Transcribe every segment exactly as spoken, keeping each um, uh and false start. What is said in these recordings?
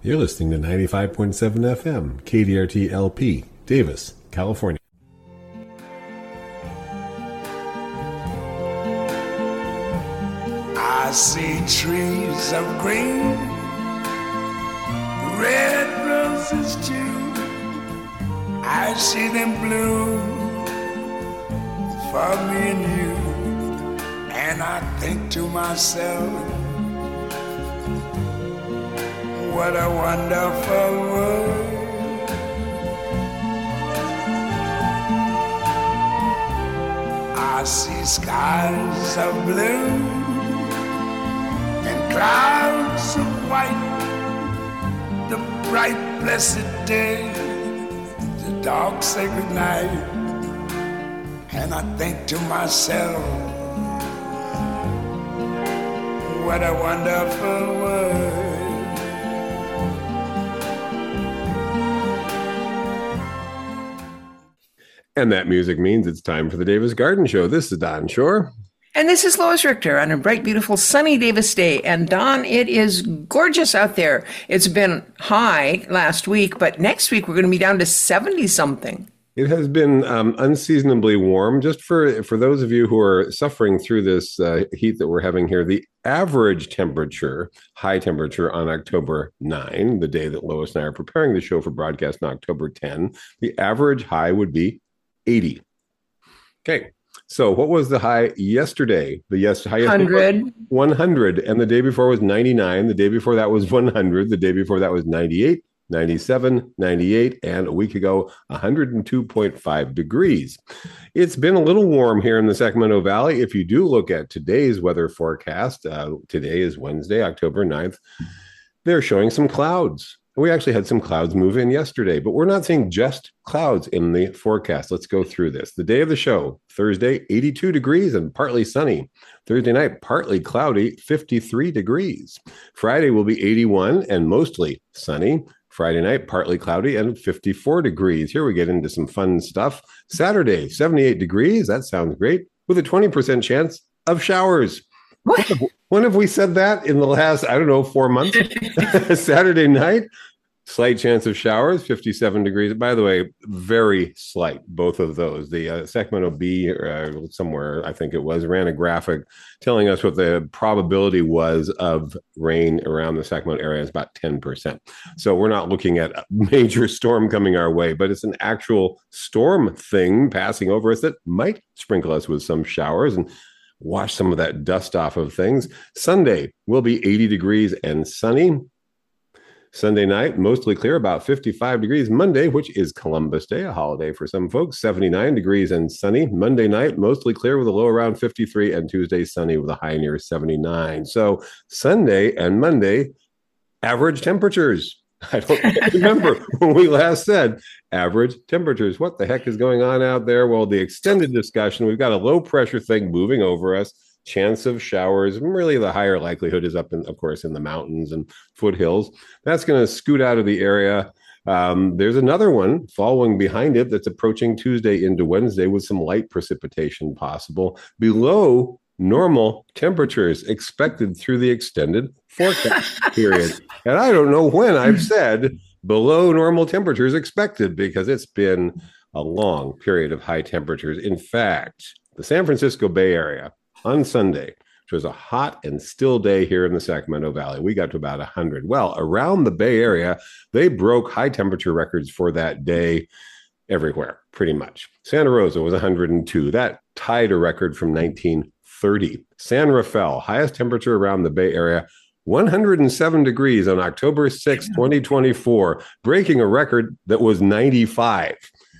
You're listening to ninety-five point seven F M, K D R T L P, Davis, California. I see trees of green, red roses too. I see them bloom for me and you. And I think to myself, what a wonderful world. I see skies of blue and clouds of white, the bright blessed day, the dark sacred night. And I think to myself, what a wonderful world. And that music means it's time for the Davis Garden Show. This is Don Shore. And this is Lois Richter on a bright, beautiful, sunny Davis day. And Don, it is gorgeous out there. It's been high last week, but next week we're going to be down to seventy-something. It has been um, unseasonably warm. Just for, for those of you who are suffering through this uh, heat that we're having here, the average temperature, high temperature on October ninth, the day that Lois and I are preparing the show for broadcast on October tenth, the average high would be eighty. Okay. So what was the high yesterday? The yes high one hundred. one hundred. And the day before was ninety-nine. The day before that was one hundred. The day before that was ninety-eight, ninety-seven, ninety-eight. And a week ago, one hundred two point five degrees. It's been a little warm here in the Sacramento Valley. If you do look at today's weather forecast, uh, today is Wednesday, October ninth. They're showing some clouds. We actually had some clouds move in yesterday, but we're not seeing just clouds in the forecast. Let's go through this. The day of the show, Thursday, eighty-two degrees and partly sunny. Thursday night, partly cloudy, fifty-three degrees. Friday will be eighty-one and mostly sunny. Friday night, partly cloudy and fifty-four degrees. Here we get into some fun stuff. Saturday, seventy-eight degrees. That sounds great. With a twenty percent chance of showers. What? When have we said that in the last, I don't know, four months? Saturday night, slight chance of showers, fifty-seven degrees. By the way, very slight, both of those. The uh, Sacramento Bee, uh, somewhere, I think it was, ran a graphic telling us what the probability was of rain around the Sacramento area is about ten percent. So we're not looking at a major storm coming our way, but it's an actual storm thing passing over us that might sprinkle us with some showers and wash some of that dust off of things. Sunday will be eighty degrees and sunny. Sunday night, mostly clear, about fifty-five degrees. Monday, which is Columbus Day, a holiday for some folks, seventy-nine degrees and sunny. Monday night, mostly clear with a low around fifty-three, and Tuesday, sunny with a high near seventy-nine. So Sunday and Monday, average temperatures. I don't remember when we last said average temperatures. What the heck is going on out there? Well, the extended discussion, we've got a low pressure thing moving over us, chance of showers. Really, the higher likelihood is up in, of course, in the mountains and foothills. That's going to scoot out of the area. Um, there's another one following behind it that's approaching Tuesday into Wednesday with some light precipitation possible below normal temperatures expected through the extended forecast period. And I don't know when I've said below normal temperatures expected, because it's been a long period of high temperatures. In fact, the San Francisco Bay Area on Sunday, which was a hot and still day here in the Sacramento Valley, we got to about one hundred. Well, around the Bay Area, they broke high temperature records for that day everywhere, pretty much. Santa Rosa was one hundred two. That tied a record from nineteen thirty. San Rafael, highest temperature around the Bay Area, one hundred seven degrees on October sixth, twenty twenty-four, breaking a record that was ninety-five.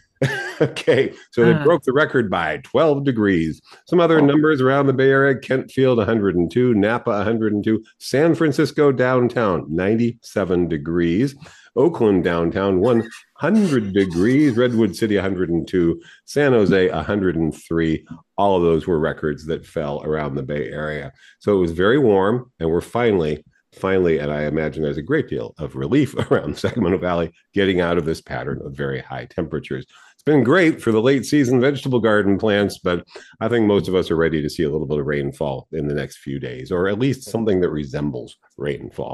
Okay, so they uh. broke the record by twelve degrees. Some other oh. numbers around the Bay Area: Kentfield, one hundred two, Napa, one hundred two, San Francisco downtown, ninety-seven degrees, Oakland downtown, one hundred degrees, Redwood City, one hundred two, San Jose, one hundred three. All of those were records that fell around the Bay Area. So it was very warm, and we're finally, finally, and I imagine there's a great deal of relief around the Sacramento Valley getting out of this pattern of very high temperatures. It's been great for the late season vegetable garden plants, but I think most of us are ready to see a little bit of rainfall in the next few days, or at least something that resembles rainfall.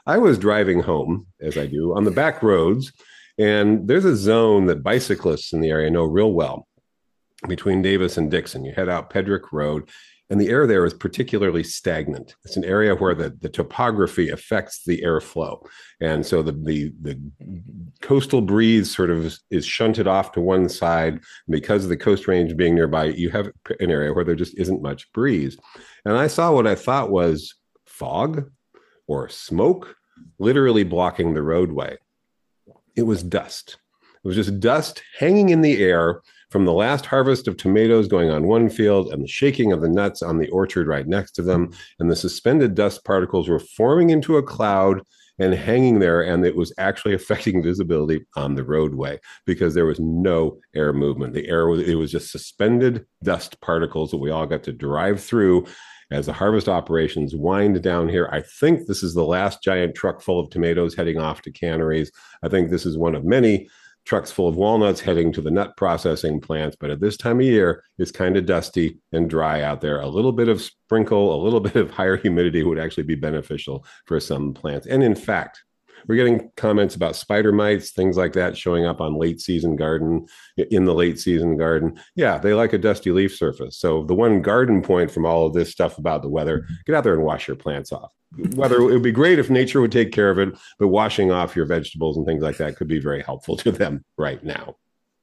I was driving home, as I do, on the back roads, and there's a zone that bicyclists in the area know real well between Davis and Dixon. You head out Pedrick Road, and the air there is particularly stagnant. It's an area where the, the topography affects the airflow. And so the, the, the coastal breeze sort of is, is shunted off to one side. Because of the Coast Range being nearby, you have an area where there just isn't much breeze. And I saw what I thought was fog or smoke literally blocking the roadway. It was dust. It was just dust hanging in the air from the last harvest of tomatoes going on one field and the shaking of the nuts on the orchard right next to them. And the suspended dust particles were forming into a cloud and hanging there. And it was actually affecting visibility on the roadway because there was no air movement. The air was, it was just suspended dust particles that we all got to drive through as the harvest operations wind down here. I think this is the last giant truck full of tomatoes heading off to canneries. I think this is one of many trucks full of walnuts heading to the nut processing plants. But at this time of year, it's kind of dusty and dry out there. A little bit of sprinkle, a little bit of higher humidity would actually be beneficial for some plants. And in fact, we're getting comments about spider mites, things like that showing up on late season garden, in the late season garden. Yeah, they like a dusty leaf surface. So the one garden point from all of this stuff about the weather, get out there and wash your plants off. Whether it would be great if nature would take care of it, but washing off your vegetables and things like that could be very helpful to them right now.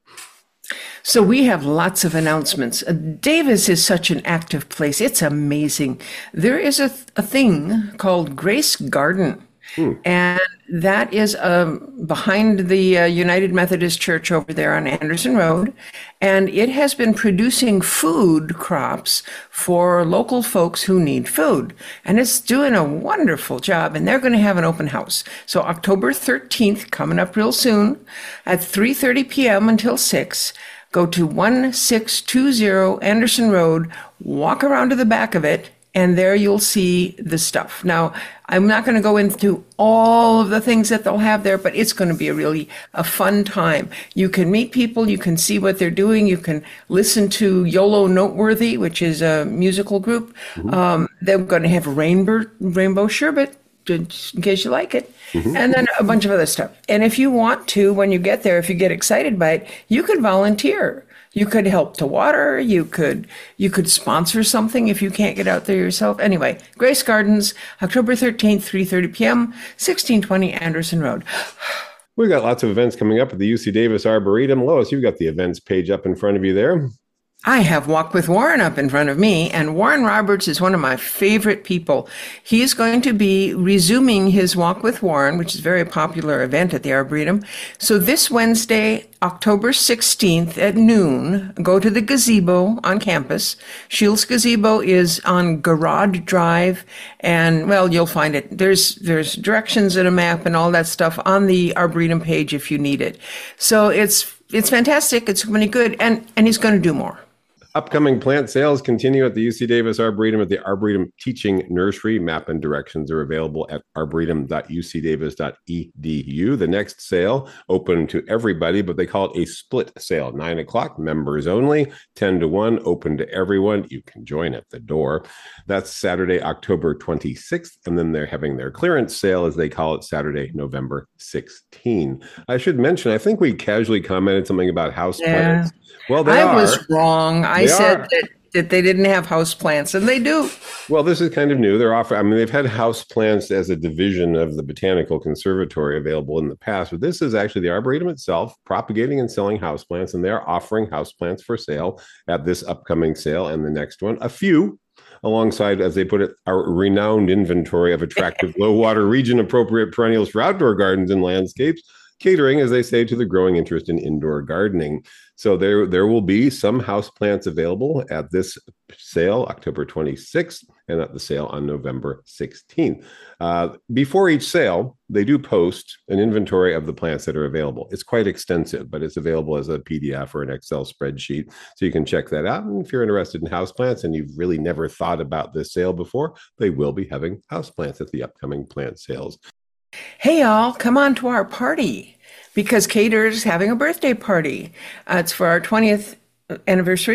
So we have lots of announcements. Uh, Davis is such an active place. It's amazing. There is a, th- a thing called Grace Garden. Hmm. And that is um, behind the uh, United Methodist Church over there on Anderson Road. And it has been producing food crops for local folks who need food. And it's doing a wonderful job. And they're going to have an open house. So October thirteenth, coming up real soon, at three thirty p.m. until six, go to one six two zero Anderson Road, walk around to the back of it, and there you'll see the stuff. Now, I'm not going to go into all of the things that they'll have there, but it's going to be a really a fun time. You can meet people, you can see what they're doing, you can listen to YOLO Noteworthy, which is a musical group. Mm-hmm. Um, they're going to have rainbow, rainbow sherbet, just in case you like it, mm-hmm. and then a bunch of other stuff. And if you want to, when you get there, if you get excited by it, you could volunteer. You could help to water. You could you could sponsor something if you can't get out there yourself. Anyway, Grace Gardens, October thirteenth, three thirty p.m., sixteen twenty Anderson Road. We've got lots of events coming up at the U C Davis Arboretum. Lois, you've got the events page up in front of you there. I have Walk with Warren up in front of me, and Warren Roberts is one of my favorite people. He is going to be resuming his Walk with Warren, which is a very popular event at the Arboretum. So this Wednesday, October sixteenth at noon, go to the gazebo on campus. Shields Gazebo is on Garrod Drive, and, well, you'll find it. There's there's directions and a map and all that stuff on the Arboretum page if you need it. So it's it's fantastic. It's going to be good, and, and he's going to do more. Upcoming plant sales continue at the U C Davis Arboretum at the Arboretum Teaching Nursery. Map and directions are available at arboretum dot u c davis dot e d u. The next sale, open to everybody, but they call it a split sale. nine o'clock, members only, ten to one, open to everyone. You can join at the door. That's Saturday, October twenty-sixth, and then they're having their clearance sale, as they call it, Saturday, November sixteenth. I should mention, I think we casually commented something about house Yeah. plants. Well, they I are. was wrong. I They said are. that, that they didn't have house plants, and they do. Well, this is kind of new. They're offering, I mean, they've had house plants as a division of the Botanical Conservatory available in the past, but this is actually the Arboretum itself propagating and selling house plants, and they're offering house plants for sale at this upcoming sale and the next one. A few, alongside, as they put it, our renowned inventory of attractive low water region appropriate perennials for outdoor gardens and landscapes, catering, as they say, to the growing interest in indoor gardening. So there, there will be some houseplants available at this sale, October twenty-sixth, and at the sale on November sixteenth. Uh, before each sale, they do post an inventory of the plants that are available. It's quite extensive, but it's available as a P D F or an Excel spreadsheet, so you can check that out. And if you're interested in houseplants and you've really never thought about this sale before, they will be having houseplants at the upcoming plant sales. Hey, y'all, come on to our party, because Cater's having a birthday party. Uh, it's for our twentieth anniversary,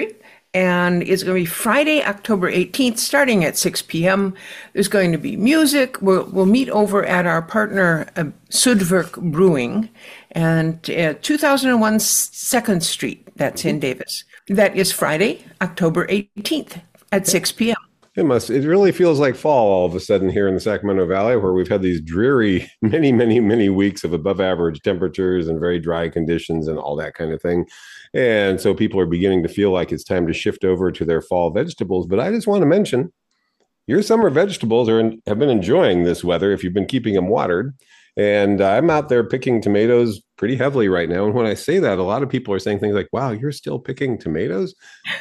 And it's going to be Friday, October eighteenth, starting at six p.m. There's going to be music. We'll, we'll meet over at our partner, uh, Sudwerk Brewing, and uh, two thousand one second Street. That's in Davis. That is Friday, October eighteenth at six p.m. It must. It really feels like fall all of a sudden here in the Sacramento Valley, where we've had these dreary, many, many, many weeks of above average temperatures and very dry conditions and all that kind of thing. And so people are beginning to feel like it's time to shift over to their fall vegetables. But I just want to mention your summer vegetables are have been enjoying this weather if you've been keeping them watered. And I'm out there picking tomatoes pretty heavily right now. And when I say that, a lot of people are saying things like, wow, you're still picking tomatoes?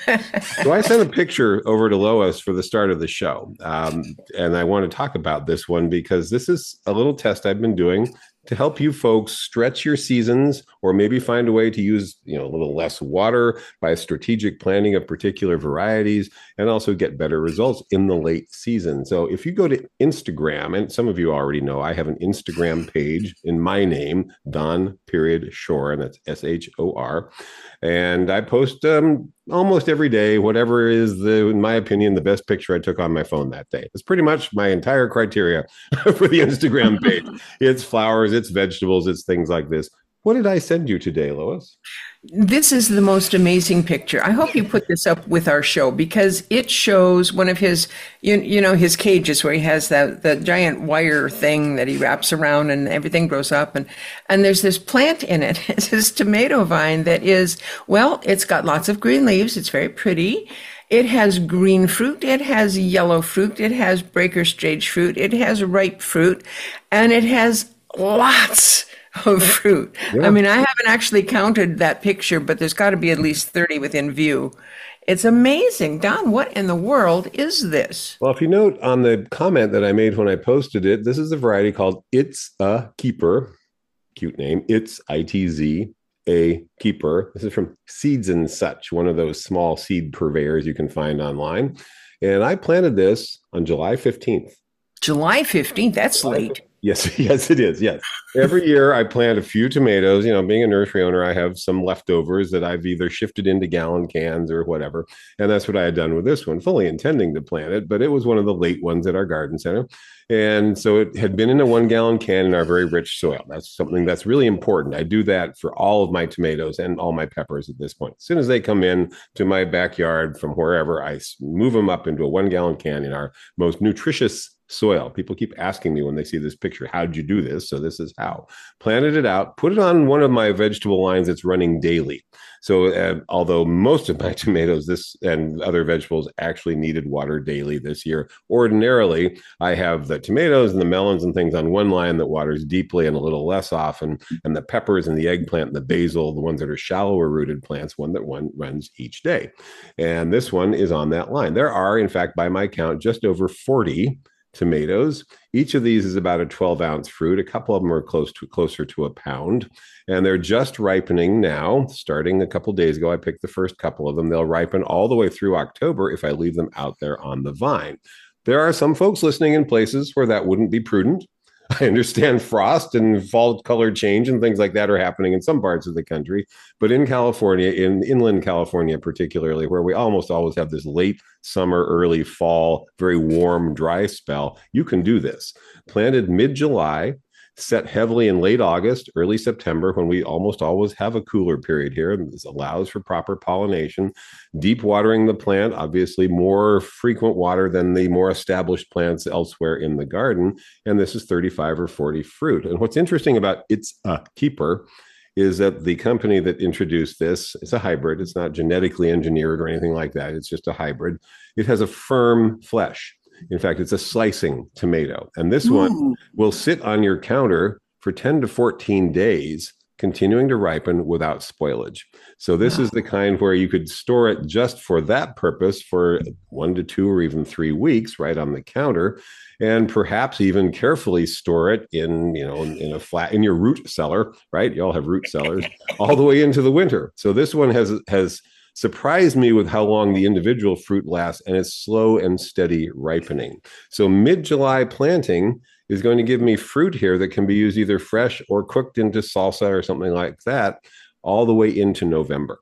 So I sent a picture over to Lois for the start of the show. Um, and I want to talk about this one because this is a little test I've been doing to help you folks stretch your seasons or maybe find a way to use, you know, a little less water by strategic planting of particular varieties and also get better results in the late season. So if you go to Instagram, and some of you already know, I have an Instagram page in my name, Don period Shore, and that's S H O R. And I post um, almost every day, whatever is the, in my opinion, the best picture I took on my phone that day. It's pretty much my entire criteria for the Instagram page. It's flowers, it's vegetables, it's things like this. What did I send you today, Lois? This is the most amazing picture. I hope you put this up with our show because it shows one of his, you, you know, his cages where he has that the giant wire thing that he wraps around and everything grows up. And, and there's this plant in it. It's this tomato vine that is, well, it's got lots of green leaves. It's very pretty. It has green fruit. It has yellow fruit. It has breaker stage fruit. It has ripe fruit. And it has lots of fruit. Yeah. I mean, I haven't actually counted that picture, but there's got to be at least thirty within view. It's amazing. Don, what in the world is this? Well, if you note on the comment that I made when I posted it, this is a variety called It's a Keeper. Cute name. It's I T Z, a keeper. This is from Seeds and Such, one of those small seed purveyors you can find online. And I planted this on July fifteenth. July fifteenth? That's late. Yes, yes, it is. Yes. Every year I plant a few tomatoes. You know, being a nursery owner, I have some leftovers that I've either shifted into gallon cans or whatever. And that's what I had done with this one, fully intending to plant it. But it was one of the late ones at our garden center. And so it had been in a one gallon can in our very rich soil. That's something that's really important. I do that for all of my tomatoes and all my peppers at this point. As soon as they come in to my backyard from wherever, I move them up into a one gallon can in our most nutritious soil. People keep asking me when they see this picture, how'd you do this? So this is how. Planted it out, put it on one of my vegetable lines that's running daily. So uh, although most of my tomatoes this and other vegetables actually needed water daily this year, ordinarily I have the tomatoes and the melons and things on one line that waters deeply and a little less often, and the peppers and the eggplant and the basil, the ones that are shallower rooted plants, one that one runs each day. And this one is on that line. There are, in fact, by my count, just over forty tomatoes. Each of these is about a twelve ounce fruit. A couple of them are close to closer to a pound, and they're just ripening now. Starting a couple days ago, I picked the first couple of them. They'll ripen all the way through October if I leave them out there on the vine. There are some folks listening in places where that wouldn't be prudent. I understand frost and fall color change and things like that are happening in some parts of the country. But in California, in inland California particularly, where we almost always have this late summer, early fall, very warm, dry spell, you can do this. Planted mid-July, set heavily in late August, early September, when we almost always have a cooler period here. And this allows for proper pollination. Deep watering the plant, obviously more frequent water than the more established plants elsewhere in the garden. And this is thirty-five or forty fruit. And what's interesting about It's a Keeper is that the company that introduced this, it's a hybrid. It's not genetically engineered or anything like that. It's just a hybrid. It has a firm flesh. In fact, it's a slicing tomato. And this Ooh. one will sit on your counter for ten to fourteen days, continuing to ripen without spoilage. So this wow. is the kind where you could store it just for that purpose for one to two or even three weeks right on the counter, and perhaps even carefully store it in, you know, in, in a flat, in your root cellar, right? You all have root cellars all the way into the winter. So this one has, has, surprised me with how long the individual fruit lasts, and it's slow and steady ripening. So mid-July planting is going to give me fruit here that can be used either fresh or cooked into salsa or something like that all the way into November.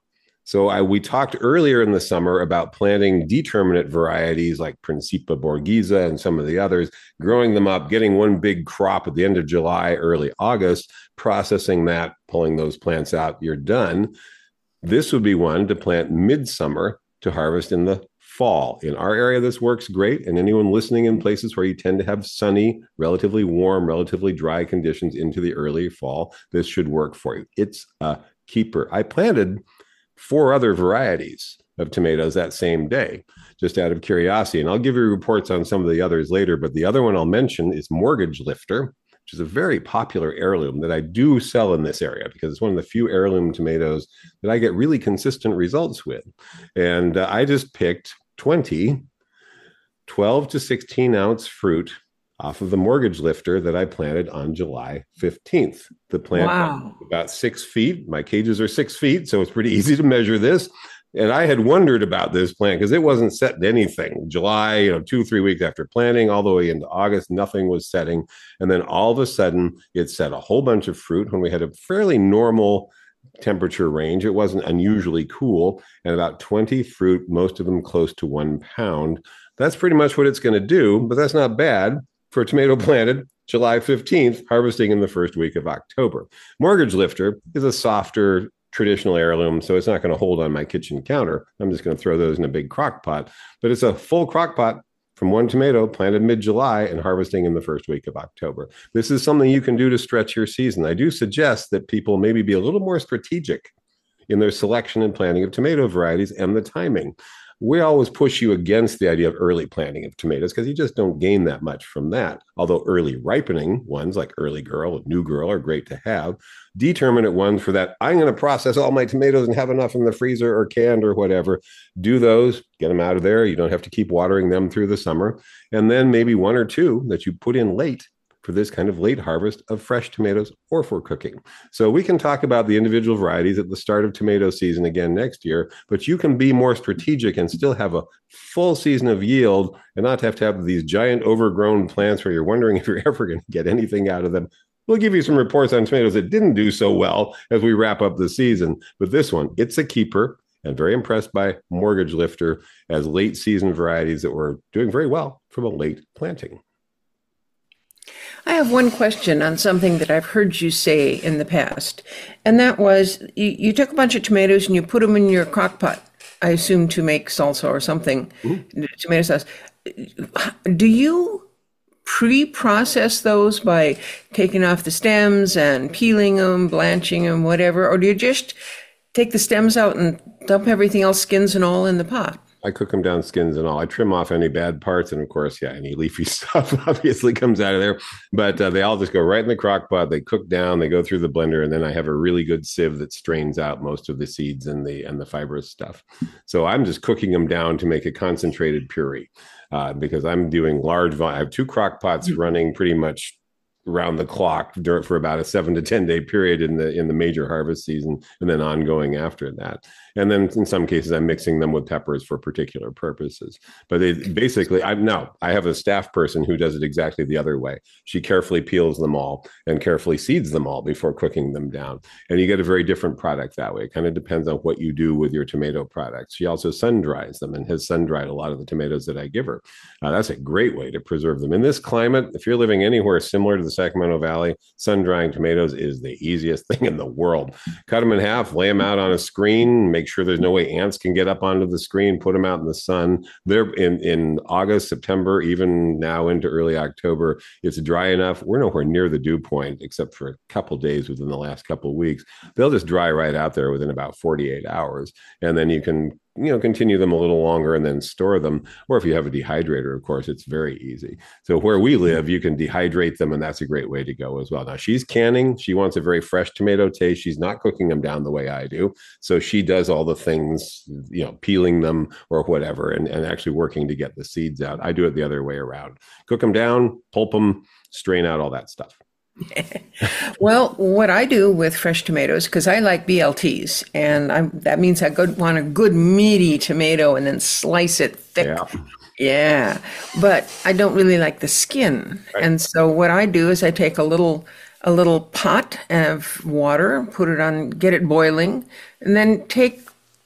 So I, we talked earlier in the summer about planting determinate varieties like Principa Borghese and some of the others, growing them up, getting one big crop at the end of July, early August, processing that, pulling those plants out, you're done. This would be one to plant midsummer to harvest in the fall. In our area, this works great. And anyone listening in places where you tend to have sunny, relatively warm, relatively dry conditions into the early fall, this should work for you. It's a keeper. I planted four other varieties of tomatoes that same day, just out of curiosity. And I'll give you reports on some of the others later, but the other one I'll mention is Mortgage Lifter, which is a very popular heirloom that I do sell in this area because it's one of the few heirloom tomatoes that I get really consistent results with. And uh, I just picked twenty twelve to sixteen ounce fruit off of the Mortgage Lifter that I planted on July fifteenth. The plant Wow. about six feet. My cages are six feet, so it's pretty easy to measure this. And I had wondered about this plant because it wasn't set to anything. July, you know, two, three weeks after planting, all the way into August, nothing was setting. And then all of a sudden, it set a whole bunch of fruit when we had a fairly normal temperature range. It wasn't unusually cool, and about twenty fruit, most of them close to one pound. That's pretty much what it's going to do, but that's not bad for a tomato planted July fifteenth, harvesting in the first week of October. Mortgage Lifter is a softer traditional heirloom, so it's not going to hold on my kitchen counter. I'm just going to throw those in a big crock pot, but it's a full crock pot from one tomato planted mid-July and harvesting in the first week of October. This is something you can do to stretch your season. I do suggest that people maybe be a little more strategic in their selection and planting of tomato varieties and the timing. We always push you against the idea of early planting of tomatoes because you just don't gain that much from that. Although early ripening ones like Early Girl, New Girl are great to have. Determinate ones for that, I'm going to process all my tomatoes and have enough in the freezer or canned or whatever. Do those, get them out of there. You don't have to keep watering them through the summer. And then maybe one or two that you put in late for this kind of late harvest of fresh tomatoes or for cooking. So we can talk about the individual varieties at the start of tomato season again next year, but you can be more strategic and still have a full season of yield and not have to have these giant overgrown plants where you're wondering if you're ever going to get anything out of them. We'll give you some reports on tomatoes that didn't do so well as we wrap up the season. But this one, it's a keeper, and very impressed by Mortgage Lifter as late season varieties that were doing very well from a late planting. I have one question on something that I've heard you say in the past, and that was you, you took a bunch of tomatoes and you put them in your crock pot, I assume to make salsa or something, mm-hmm. tomato sauce. Do you pre-process those by taking off the stems and peeling them, blanching them, whatever, or do you just take the stems out and dump everything else, skins and all, in the pot? I cook them down, skins and all. I trim off any bad parts. And of course, yeah, any leafy stuff obviously comes out of there. But uh, they all just go right in the crock pot. They cook down, they go through the blender. And then I have a really good sieve that strains out most of the seeds and the and the fibrous stuff. So I'm just cooking them down to make a concentrated puree uh, because I'm doing large volume. I have two crock pots running pretty much around the clock for about a seven to ten day period in the in the major harvest season, and then ongoing after that. And then in some cases, I'm mixing them with peppers for particular purposes. But they basically, I'm no, I have a staff person who does it exactly the other way. She carefully peels them all and carefully seeds them all before cooking them down. And you get a very different product that way. It kind of depends on what you do with your tomato products. She also sun dries them and has sun dried a lot of the tomatoes that I give her. Uh, that's a great way to preserve them. In this climate, if you're living anywhere similar to the Sacramento Valley, sun drying tomatoes is the easiest thing in the world. Cut them in half, lay them out on a screen, make sure there's no way ants can get up onto the screen, put them out in the sun. They're in, in August, September, even now into early October. It's dry enough. We're nowhere near the dew point, except for a couple days within the last couple of weeks. They'll just dry right out there within about forty-eight hours. And then you can you know, continue them a little longer and then store them. Or if you have a dehydrator, of course, it's very easy. So where we live, you can dehydrate them, and that's a great way to go as well. Now, she's canning. She wants a very fresh tomato taste. She's not cooking them down the way I do. So she does all the things, you know, peeling them or whatever, and, and actually working to get the seeds out. I do it the other way around. Cook them down, pulp them, strain out all that stuff. Well, what I do with fresh tomatoes, because I like B L Ts, and I'm, that means I go, want a good meaty tomato and then slice it thick. Yeah. Yeah, but I don't really like the skin. Right. And so what I do is I take a little a little pot of water, put it on, get it boiling, and then take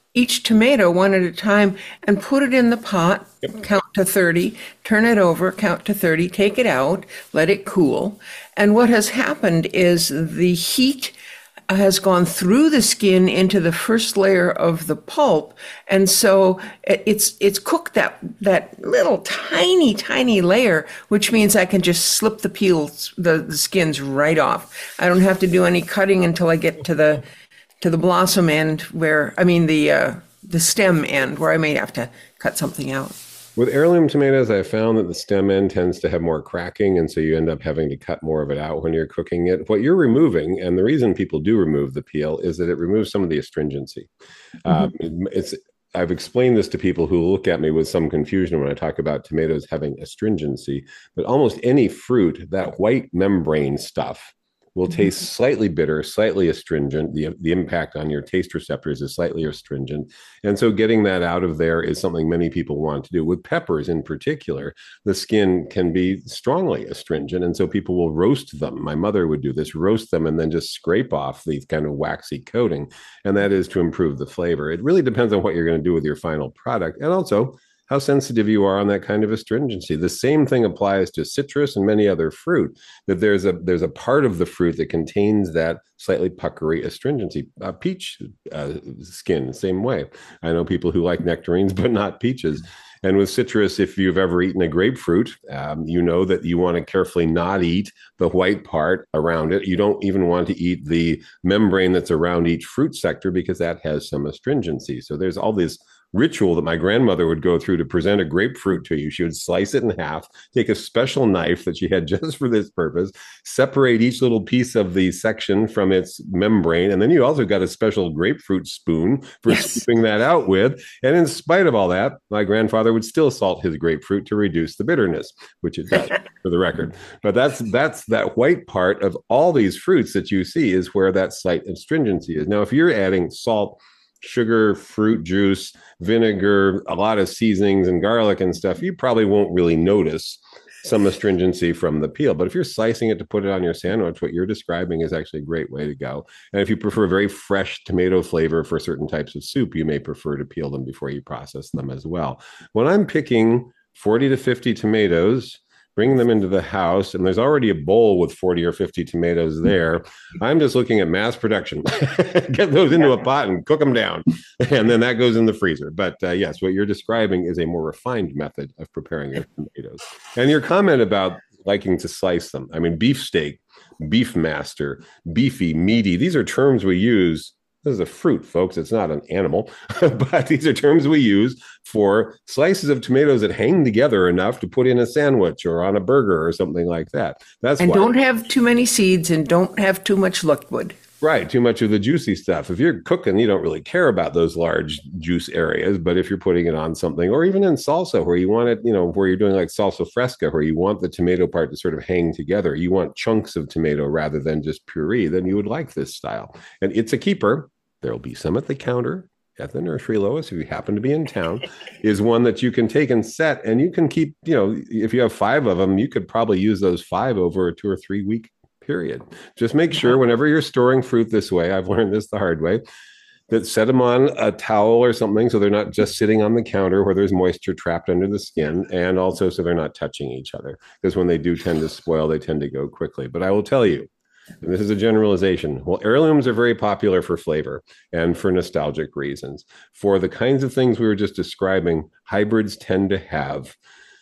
each tomato one at a time and put it in the pot, yep. Count to thirty, turn it over, count to thirty, take it out, let it cool. And what has happened is the heat has gone through the skin into the first layer of the pulp. And so it's it's cooked that that little tiny, tiny layer, which means I can just slip the peels, the, the skins right off. I don't have to do any cutting until I get to the to the blossom end where, I mean, the uh, the stem end where I may have to cut something out. With heirloom tomatoes, I found that the stem end tends to have more cracking, and so you end up having to cut more of it out when you're cooking it. What you're removing, and the reason people do remove the peel, is that it removes some of the astringency. Mm-hmm. Um, it's I've explained this to people who look at me with some confusion when I talk about tomatoes having astringency, but almost any fruit, that white membrane stuff, will taste slightly bitter, slightly astringent. The, the impact on your taste receptors is slightly astringent. And so getting that out of there is something many people want to do. With peppers in particular, the skin can be strongly astringent. And so people will roast them. My mother would do this, roast them and then just scrape off the kind of waxy coating. And that is to improve the flavor. It really depends on what you're going to do with your final product. And also how sensitive you are on that kind of astringency. The same thing applies to citrus and many other fruit, that there's a there's a part of the fruit that contains that slightly puckery astringency. Uh, peach uh, skin, same way. I know people who like nectarines, but not peaches. And with citrus, if you've ever eaten a grapefruit, um, you know that you want to carefully not eat the white part around it. You don't even want to eat the membrane that's around each fruit sector because that has some astringency. So there's all this ritual that my grandmother would go through to present a grapefruit to you. She would slice it in half, take a special knife that she had just for this purpose, separate each little piece of the section from its membrane. And then you also got a special grapefruit spoon for yes. scooping that out with. And in spite of all that, my grandfather would still salt his grapefruit to reduce the bitterness, which it does for the record. But that's that's that white part of all these fruits that you see is where that slight astringency is. Now, if you're adding salt, sugar, fruit juice, vinegar, a lot of seasonings and garlic and stuff, you probably won't really notice some astringency from the peel. But if you're slicing it to put it on your sandwich, what you're describing is actually a great way to go. And if you prefer very fresh tomato flavor for certain types of soup, you may prefer to peel them before you process them as well. When I'm picking forty to fifty tomatoes, bring them into the house, and there's already a bowl with forty or fifty tomatoes there. I'm just looking at mass production. Get those into a pot and cook them down, and then that goes in the freezer. But uh, yes, what you're describing is a more refined method of preparing your tomatoes. And your comment about liking to slice them, I mean, beefsteak, beef master, beefy, meaty, these are terms we use. This is a fruit, folks. It's not an animal, but these are terms we use for slices of tomatoes that hang together enough to put in a sandwich or on a burger or something like that. That's and why. Don't have too many seeds and don't have too much liquid. Right, too much of the juicy stuff. If you're cooking, you don't really care about those large juice areas, but if you're putting it on something, or even in salsa where you want it, you know, where you're doing like salsa fresca, where you want the tomato part to sort of hang together, you want chunks of tomato rather than just puree, then you would like this style. And it's a keeper. There'll be some at the counter at the nursery, Lois, if you happen to be in town, is one that you can take and set, and you can keep, you know, if you have five of them, you could probably use those five over a two or three week period. Just make sure whenever you're storing fruit this way, I've learned this the hard way, that set them on a towel or something so they're not just sitting on the counter where there's moisture trapped under the skin, and also so they're not touching each other, because when they do tend to spoil, they tend to go quickly. But I will tell you, and this is a generalization, well, heirlooms are very popular for flavor and for nostalgic reasons. For the kinds of things we were just describing, hybrids tend to have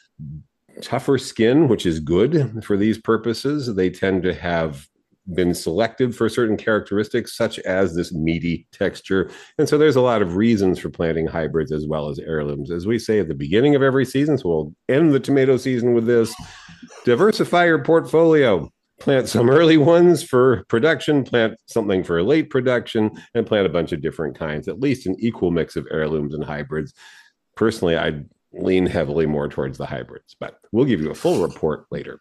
tougher skin, which is good for these purposes. They tend to have been selected for certain characteristics, such as this meaty texture. And so there's a lot of reasons for planting hybrids as well as heirlooms. As we say at the beginning of every season, so we'll end the tomato season with this: diversify your portfolio. Plant some early ones for production, plant something for late production, and plant a bunch of different kinds, at least an equal mix of heirlooms and hybrids. Personally, I'd lean heavily more towards the hybrids, but we'll give you a full report later.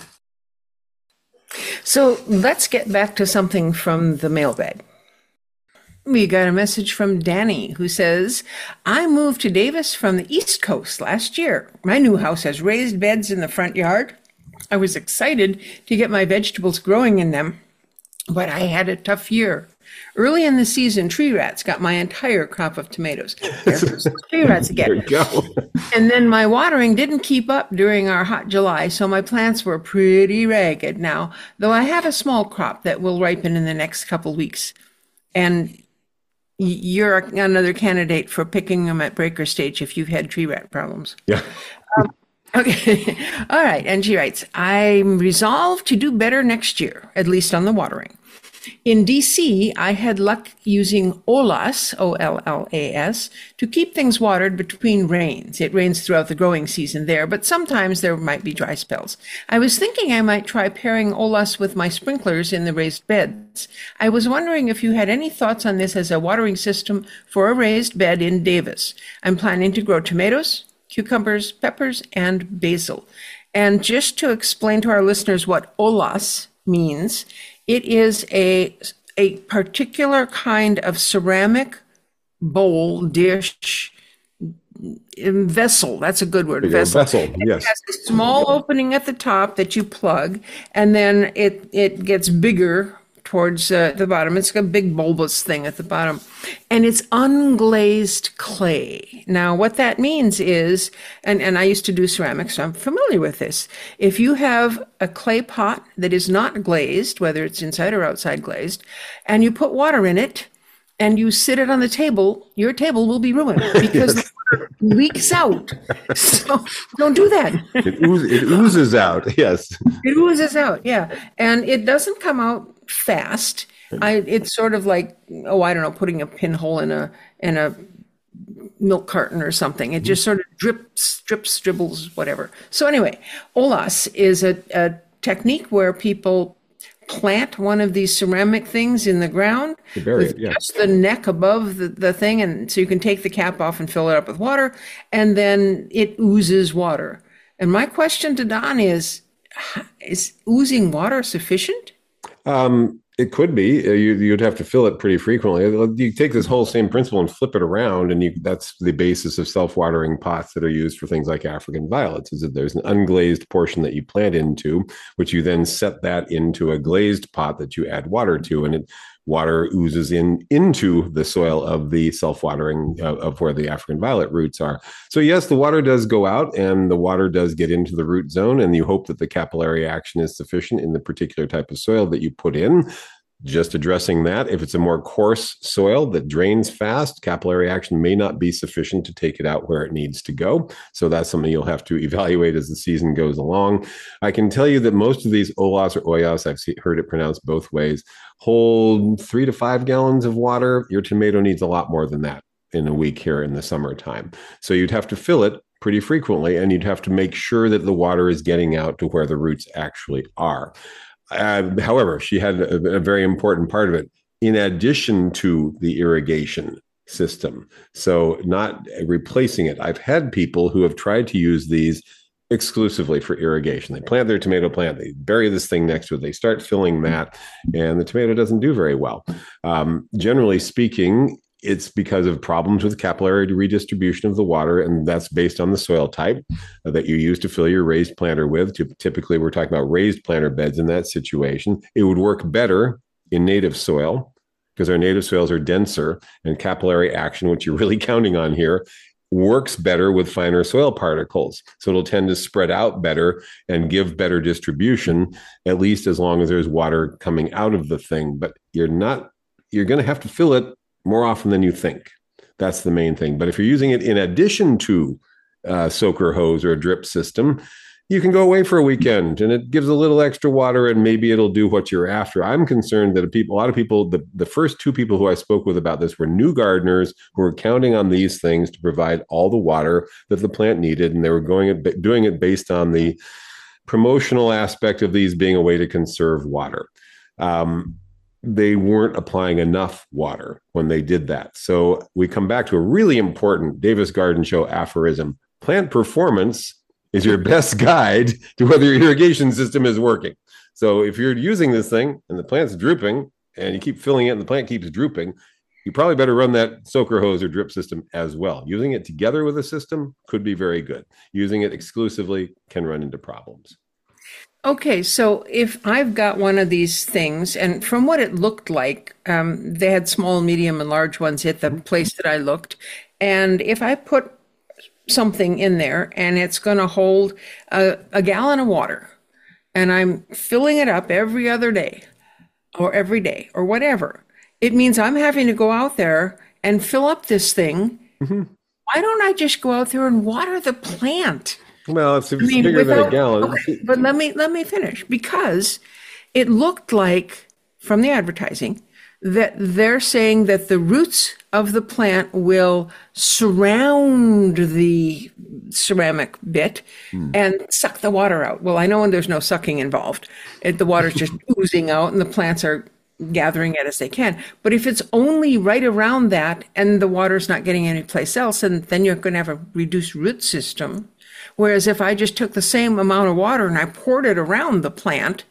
So let's get back to something from the mailbag. We got a message from Danny who says, I moved to Davis from the East Coast last year. My new house has raised beds in the front yard. I was excited to get my vegetables growing in them, but I had a tough year. Early in the season, tree rats got my entire crop of tomatoes. There's tree rats again. There you go. And then my watering didn't keep up during our hot July, so my plants were pretty ragged now, though I have a small crop that will ripen in the next couple weeks. And you're another candidate for picking them at breaker stage if you've had tree rat problems. Yeah. Um, okay. All right. And she writes, I'm resolved to do better next year, at least on the watering. In D C, I had luck using OLAS, O L L A S, to keep things watered between rains. It rains throughout the growing season there, but sometimes there might be dry spells. I was thinking I might try pairing OLAS with my sprinklers in the raised beds. I was wondering if you had any thoughts on this as a watering system for a raised bed in Davis. I'm planning to grow tomatoes, cucumbers, peppers, and basil. And just to explain to our listeners what OLAS means, it is a, a particular kind of ceramic bowl, dish, vessel. That's a good word, vessel. Vessel, yes. It has a small opening at the top that you plug, and then it, it gets bigger towards uh, the bottom. It's a big bulbous thing at the bottom. And it's unglazed clay. Now, what that means is, and, and I used to do ceramics, so I'm familiar with this. If you have a clay pot that is not glazed, whether it's inside or outside glazed, and you put water in it, and you sit it on the table, your table will be ruined because the water leaks out. So don't do that. It, ooze, it oozes out, yes. It oozes out, yeah. And it doesn't come out fast. I, it's sort of like, oh, I don't know, putting a pinhole in a in a milk carton or something. It just sort of drips, drips, dribbles, whatever. So anyway, OLAS is a, a technique where people plant one of these ceramic things in the ground with it, yeah. just the neck above the, the thing, and so you can take the cap off and fill it up with water, and then it oozes water. And my question to Don is, is oozing water sufficient? Um, it could be. Uh, You, you'd have to fill it pretty frequently. You take this whole same principle and flip it around, and you, that's the basis of self-watering pots that are used for things like African violets, is that there's an unglazed portion that you plant into, which you then set that into a glazed pot that you add water to, and it water oozes in into the soil of the self-watering uh, of where the African violet roots are. So yes, the water does go out and the water does get into the root zone, and you hope that the capillary action is sufficient in the particular type of soil that you put in. Just addressing that, if it's a more coarse soil that drains fast, capillary action may not be sufficient to take it out where it needs to go. So that's something you'll have to evaluate as the season goes along. I can tell you that most of these OLAS or OYAS, I've see, heard it pronounced both ways, hold three to five gallons of water. Your tomato needs a lot more than that in a week here in the summertime. So you'd have to fill it pretty frequently, and you'd have to make sure that the water is getting out to where the roots actually are. Uh, however, she had a, a very important part of it in addition to the irrigation system. So not replacing it. I've had people who have tried to use these exclusively for irrigation. They plant their tomato plant, they bury this thing next to it, they start filling that, and the tomato doesn't do very well. Um, generally speaking, it's because of problems with capillary redistribution of the water, and that's based on the soil type uh, that you use to fill your raised planter with. Typically, we're talking about raised planter beds in that situation. It would work better in native soil because our native soils are denser, and capillary action, which you're really counting on here, works better with finer soil particles. So it'll tend to spread out better and give better distribution, at least as long as there's water coming out of the thing. But you're not, you're going to have to fill it more often than you think. That's the main thing. But if you're using it in addition to a soaker hose or a drip system, you can go away for a weekend and it gives a little extra water and maybe it'll do what you're after. I'm concerned that a, people, a lot of people, the, the first two people who I spoke with about this were new gardeners who were counting on these things to provide all the water that the plant needed. And they were going doing it based on the promotional aspect of these being a way to conserve water. Um, they weren't applying enough water when they did that. So we come back to a really important Davis Garden Show aphorism. Plant performance is your best guide to whether your irrigation system is working. So if you're using this thing and the plant's drooping and you keep filling it and the plant keeps drooping, you probably better run that soaker hose or drip system as well. Using it together with a system could be very good. Using it exclusively can run into problems. Okay, so if I've got one of these things, and from what it looked like, um, they had small, medium, and large ones at the place that I looked. And if I put something in there and it's going to hold a, a gallon of water, and I'm filling it up every other day or every day or whatever, it means I'm having to go out there and fill up this thing. Mm-hmm. Why don't I just go out there and water the plant? Well, it's, it's I mean, bigger than a without, gallon. okay, but let me let me finish because it looked like from the advertising that they're saying that the roots of the plant will surround the ceramic bit Hmm. and suck the water out. Well, I know when there's no sucking involved, it, the water's just oozing out and the plants are gathering it as they can. But if it's only right around that and the water's not getting anyplace else, and then you're going to have a reduced root system. Whereas if I just took the same amount of water and I poured it around the plant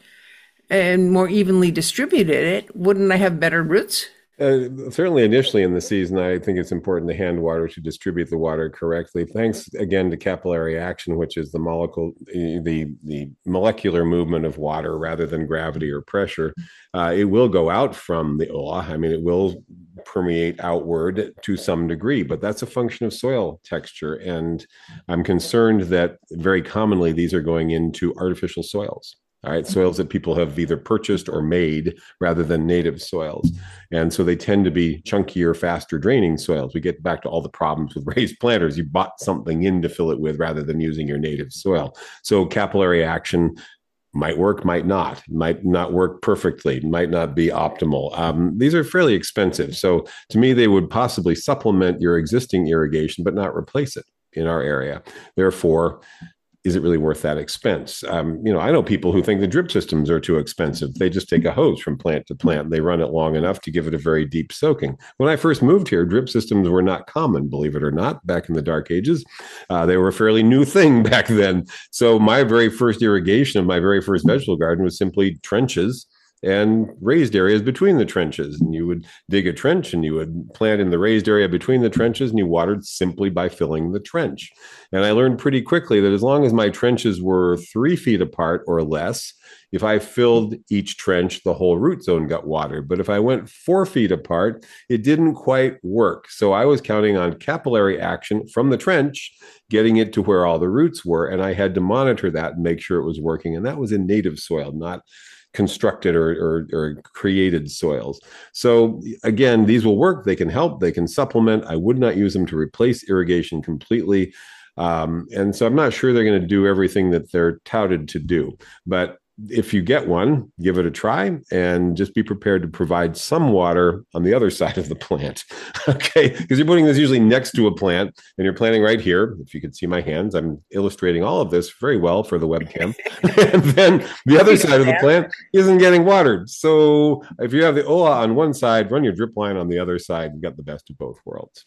and more evenly distributed it, wouldn't I have better roots? Uh, certainly initially in the season, I think it's important to hand water to distribute the water correctly. Thanks again to capillary action, which is the molecule, the, the molecular movement of water rather than gravity or pressure. Uh, it will go out from the ola. I mean, it will permeate outward to some degree, but that's a function of soil texture. And I'm concerned that very commonly these are going into artificial soils. All right, soils that people have either purchased or made rather than native soils. And so they tend to be chunkier, faster draining soils. We get back to all the problems with raised planters. You bought something in to fill it with rather than using your native soil. So capillary action might work, might not, might not work perfectly, might not be optimal. Um, these are fairly expensive. So to me, they would possibly supplement your existing irrigation, but not replace it in our area. Therefore, is it really worth that expense? Um, you know, I know people who think the drip systems are too expensive. They just take a hose from plant to plant. They run it long enough to give it a very deep soaking. When I first moved here, drip systems were not common, believe it or not, back in the dark ages. Uh, they were a fairly new thing back then. So my very first irrigation of my very first vegetable garden was simply trenches and raised areas between the trenches. And you would dig a trench and you would plant in the raised area between the trenches, and you watered simply by filling the trench. And I learned pretty quickly that as long as my trenches were three feet apart or less, if I filled each trench, the whole root zone got watered. But if I went four feet apart, it didn't quite work. So I was counting on capillary action from the trench, getting it to where all the roots were. And I had to monitor that and make sure it was working. And that was in native soil, not constructed or, or, or created soils. So again, these will work. They can help. They can supplement. I would not use them to replace irrigation completely. Um, and so I'm not sure they're going to do everything that they're touted to do. But if you get one, give it a try and just be prepared to provide some water on the other side of the plant. Okay. Because you're putting this usually next to a plant and you're planting right here. If you could see my hands, I'm illustrating all of this very well for the webcam. And then the other side of the plant isn't getting watered. So if you have the ola on one side, run your drip line on the other side. You've got the best of both worlds.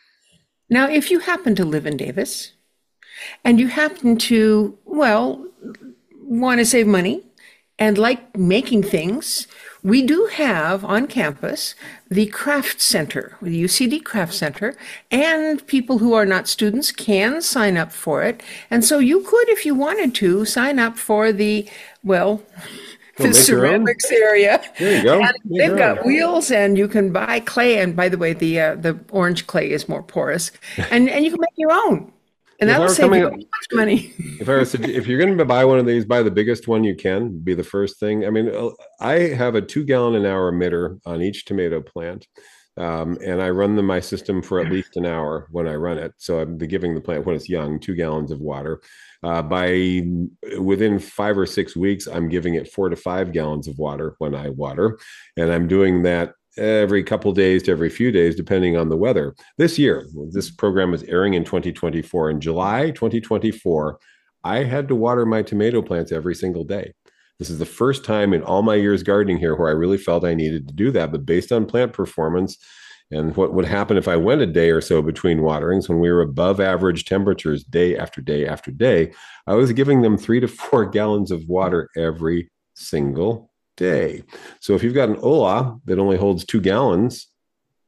Now, if you happen to live in Davis and you happen to, well, want to save money and like making things, we do have on campus the Craft Center, the U C D Craft Center, and people who are not students can sign up for it. And so you could, if you wanted to, sign up for the, well, the ceramics area. There you go. And they've got wheels, and you can buy clay. And by the way, the uh, the orange clay is more porous, and and you can make your own. And that'll save you much money. If I was to, if you're going to buy one of these, buy the biggest one you can. Be the first thing. I mean, I have a two gallon an hour emitter on each tomato plant, um, and I run the, my system for at least an hour when I run it. So I'm giving the plant when it's young two gallons of water. Uh, by within five or six weeks, I'm giving it four to five gallons of water when I water, and I'm doing that every couple days to every few days, depending on the weather. This year, this program is airing in twenty twenty-four. In July twenty twenty-four, I had to water my tomato plants every single day. This is the first time in all my years gardening here where I really felt I needed to do that. But based on plant performance and what would happen if I went a day or so between waterings, when we were above average temperatures day after day after day, I was giving them three to four gallons of water every single day. So if you've got an ola that only holds two gallons,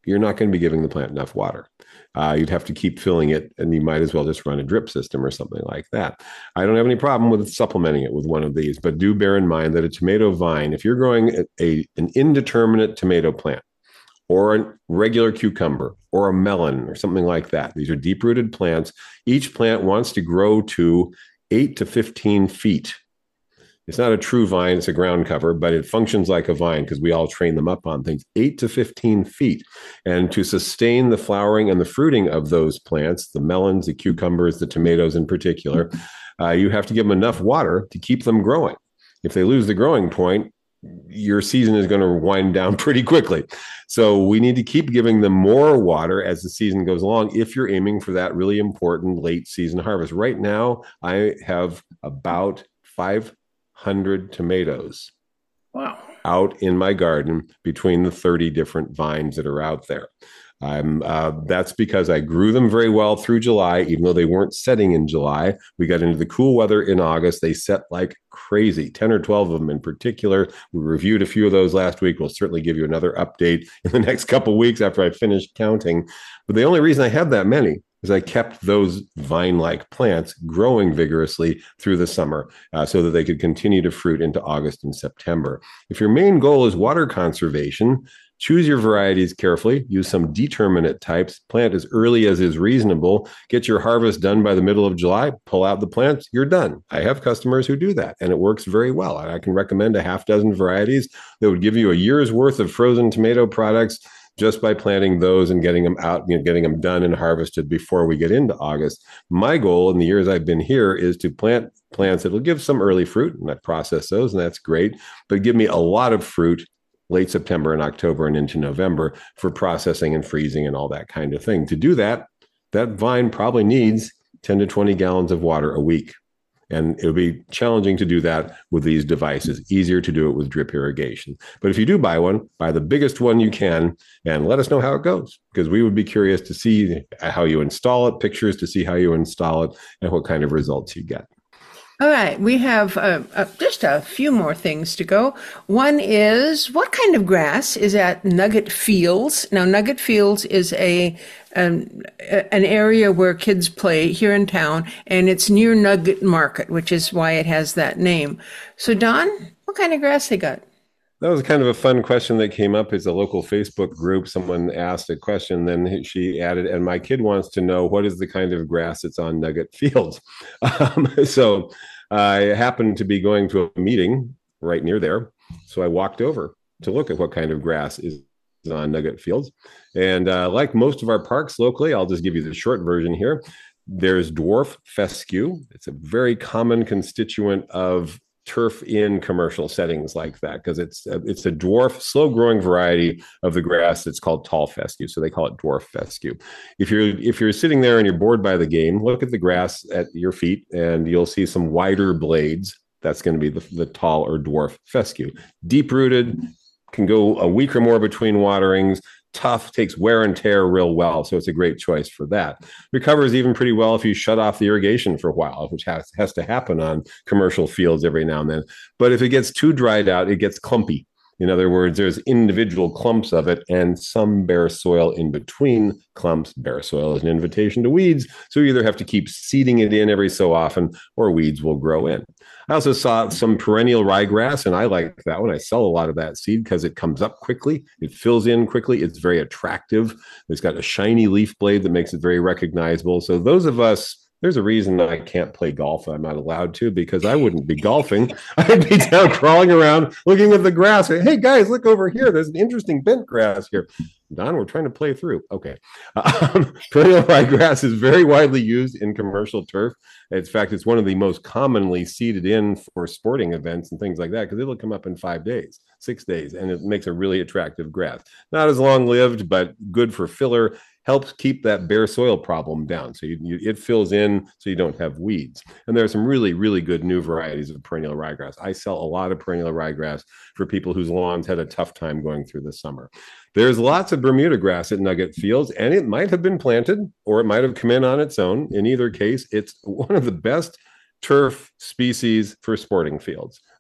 you're not going to be giving the plant enough water. Uh, you'd have to keep filling it, and you might as well just run a drip system or something like that. I don't have any problem with supplementing it with one of these, but do bear in mind that a tomato vine, if you're growing a, a an indeterminate tomato plant, or a regular cucumber, or a melon, or something like that, these are deep-rooted plants. Each plant wants to grow to eight to fifteen feet. It's not a true vine, it's a ground cover, but it functions like a vine because we all train them up on things, eight to fifteen feet. And to sustain the flowering and the fruiting of those plants, the melons, the cucumbers, the tomatoes in particular, uh, you have to give them enough water to keep them growing. If they lose the growing point, your season is going to wind down pretty quickly. So we need to keep giving them more water as the season goes along if you're aiming for that really important late season harvest. Right now, I have about five hundred tomatoes Wow. out in my garden between the thirty different vines that are out there. I'm, uh, that's because I grew them very well through July, even though they weren't setting in July. We got into the cool weather in August. They set like crazy, ten or twelve of them in particular. We reviewed a few of those last week. We'll certainly give you another update in the next couple of weeks after I finish counting. But the only reason I have that many is I kept those vine-like plants growing vigorously through the summer uh, so that they could continue to fruit into August and September. If your main goal is water conservation, choose your varieties carefully, use some determinate types, plant as early as is reasonable, get your harvest done by the middle of July, pull out the plants, you're done. I have customers who do that, and it works very well. I can recommend a half dozen varieties that would give you a year's worth of frozen tomato products just by planting those and getting them out, you know, getting them done and harvested before we get into August. My goal in the years I've been here is to plant plants that will give some early fruit, and I process those, and that's great, but give me a lot of fruit late September and October and into November for processing and freezing and all that kind of thing. To do that, that vine probably needs ten to twenty gallons of water a week. And it would be challenging to do that with these devices, easier to do it with drip irrigation. But if you do buy one, buy the biggest one you can and let us know how it goes, because we would be curious to see how you install it, pictures to see how you install it, and what kind of results you get. All right, we have uh, uh, just a few more things to go. One is, what kind of grass is at Nugget Fields? Now, Nugget Fields is a um, an area where kids play here in town, and it's near Nugget Market, which is why it has that name. So, Don, what kind of grass they got? That was kind of a fun question that came up. It's a local Facebook group. Someone asked a question, then she added, and my kid wants to know what is the kind of grass that's on Nugget Fields. Um, so I happened to be going to a meeting right near there. So I walked over to look at what kind of grass is on Nugget Fields. And uh, like most of our parks locally, I'll just give you the short version here. There's dwarf fescue. It's a very common constituent of turf in commercial settings like that, because it's a, it's a dwarf, slow-growing variety of the grass that's called tall fescue. So they call it dwarf fescue. If you're if you're sitting there and you're bored by the game, look at the grass at your feet, and you'll see some wider blades. That's going to be the, the tall or dwarf fescue. Deep-rooted, can go a week or more between waterings. Tough, takes wear and tear real well, so it's a great choice for that. Recovers even pretty well if you shut off the irrigation for a while, which has, has to happen on commercial fields every now and then. But if it gets too dried out, it gets clumpy. In other words, there's individual clumps of it and some bare soil in between clumps. Bare soil is an invitation to weeds, so you either have to keep seeding it in every so often or weeds will grow in. I also saw some perennial ryegrass, and I like that one. I sell a lot of that seed because it comes up quickly. It fills in quickly. It's very attractive. It's got a shiny leaf blade that makes it very recognizable. So those of us, there's a reason I can't play golf. I'm not allowed to, because I wouldn't be golfing. I'd be down crawling around looking at the grass. Hey, guys, look over here. There's an interesting bent grass here. Don, we're trying to play through. Okay. Um, perennial ryegrass is very widely used in commercial turf. In fact, it's one of the most commonly seeded in for sporting events and things like that, because it'll come up in five days, six days, and it makes a really attractive grass. Not as long-lived, but good for filler. Helps keep that bare soil problem down. So you, you, it fills in so you don't have weeds. And there are some really, really good new varieties of perennial ryegrass. I sell a lot of perennial ryegrass for people whose lawns had a tough time going through the summer. There's lots of Bermuda grass at Nugget Fields, and it might have been planted or it might have come in on its own. In either case, it's one of the best turf species for sporting fields.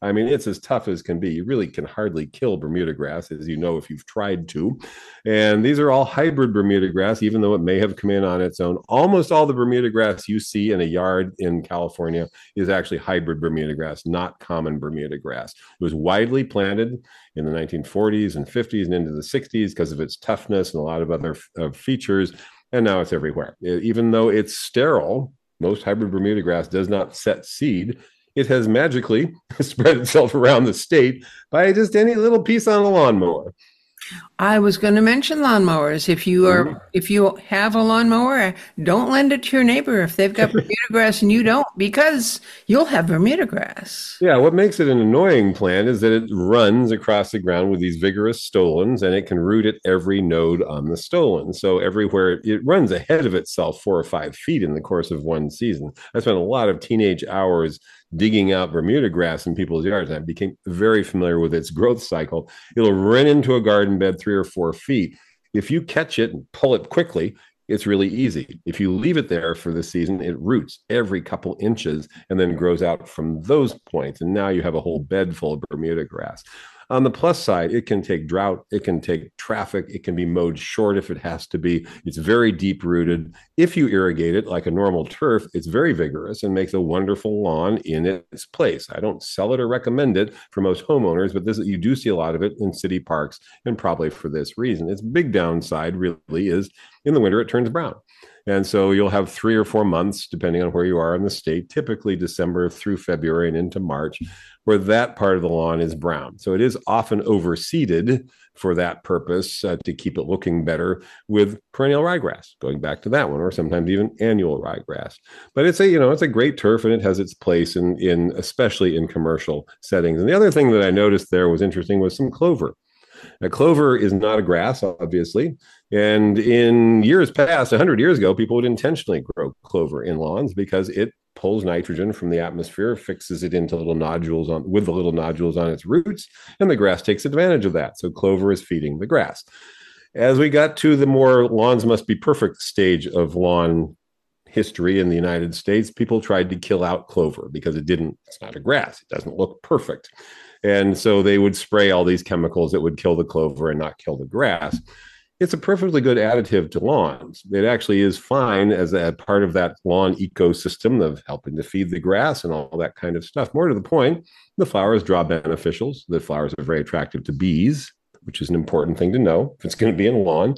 I mean, it's as tough as can be. You really can hardly kill Bermuda grass, as you know, if you've tried to. And these are all hybrid Bermuda grass, even though it may have come in on its own. Almost all the Bermuda grass you see in a yard in California is actually hybrid Bermuda grass, not common Bermuda grass. It was widely planted in the nineteen forties and fifties and into the sixties because of its toughness and a lot of other uh, features. And now it's everywhere. Even though it's sterile, most hybrid Bermuda grass does not set seed. It has magically spread itself around the state by just any little piece on a lawnmower. I was going to mention lawnmowers. If you are, Mhm. if you have a lawnmower, don't lend it to your neighbor if they've got Bermuda grass and you don't, because you'll have Bermuda grass. Yeah, what makes it an annoying plant is that it runs across the ground with these vigorous stolons, and it can root at every node on the stolon. So everywhere it runs ahead of itself four or five feet in the course of one season. I spent a lot of teenage hours digging out Bermuda grass in people's yards, and I became very familiar with its growth cycle. It'll run into a garden bed three or four feet. If you catch it and pull it quickly, it's really easy. If you leave it there for the season, it roots every couple inches and then grows out from those points. And now you have a whole bed full of Bermuda grass. On the plus side, it can take drought, it can take traffic, it can be mowed short if it has to be. It's very deep rooted. If you irrigate it like a normal turf, it's very vigorous and makes a wonderful lawn in its place. I don't sell it or recommend it for most homeowners, but this you do see a lot of it in city parks, and probably for this reason. Its big downside really is in the winter, it turns brown. And so you'll have three or four months, depending on where you are in the state, typically December through February and into March, where that part of the lawn is brown. So it is often overseeded for that purpose uh, to keep it looking better with perennial ryegrass, going back to that one, or sometimes even annual ryegrass. But it's a, you know, it's a great turf, and it has its place in, in especially in commercial settings. And the other thing that I noticed there was interesting was some clover. Now, clover is not a grass, obviously. And in years past, one hundred years ago, people would intentionally grow clover in lawns because it pulls nitrogen from the atmosphere, fixes it into little nodules on with the little nodules on its roots, and the grass takes advantage of that. So clover is feeding the grass. As we got to the more lawns must be perfect stage of lawn history in the United States, people tried to kill out clover because it didn't, it's not a grass. It doesn't look perfect. And so they would spray all these chemicals that would kill the clover and not kill the grass. It's a perfectly good additive to lawns. It actually is fine as a part of that lawn ecosystem of helping to feed the grass and all that kind of stuff. More to the point, the flowers draw beneficials. The flowers are very attractive to bees, which is an important thing to know if it's going to be in a lawn.